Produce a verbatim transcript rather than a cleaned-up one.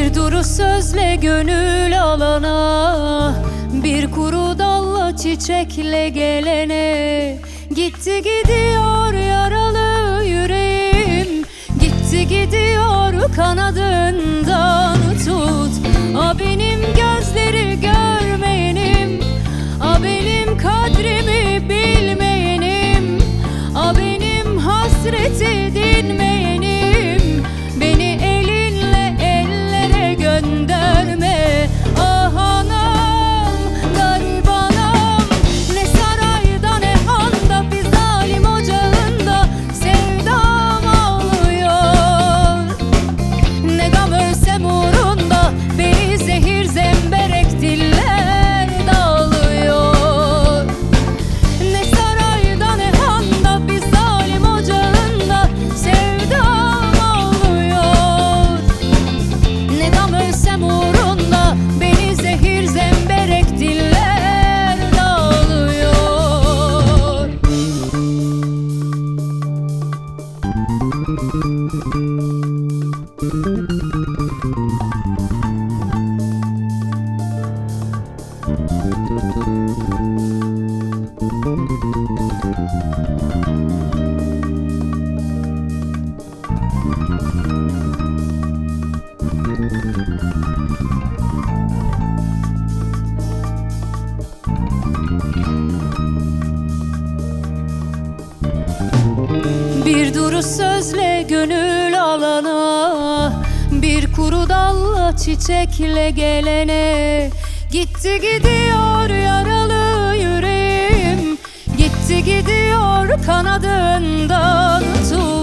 Bir duru sözle gönül alana, bir kuru dalla çiçekle gelene. Gitti gidiyor yaralı yüreğim, gitti gidiyor kanadından tut. A benim gözleri görmeyenim, a benim kadrimi bilmeyenim, a benim hasreti dinmeyenim. Beni elinle ellere gönderme. Ah anam, garip anam, ne sarayda ne handa, bir zalim ocağında sevdam ağlıyor. Ne gam ölsem uğrunda beni zehir zemberek diller dağılıyor. Ne sarayda ne handa, bir zalim ocağında sevdam ağlıyor. Ne gam ölsem uğrunda beni zehir zemberek diller dağılıyor. Bir duru sözle gönül alana, bir kuru dalla çiçekle gelene. Gitti gidiyor yaralı yüreğim, gitti gidiyor kanadından tut.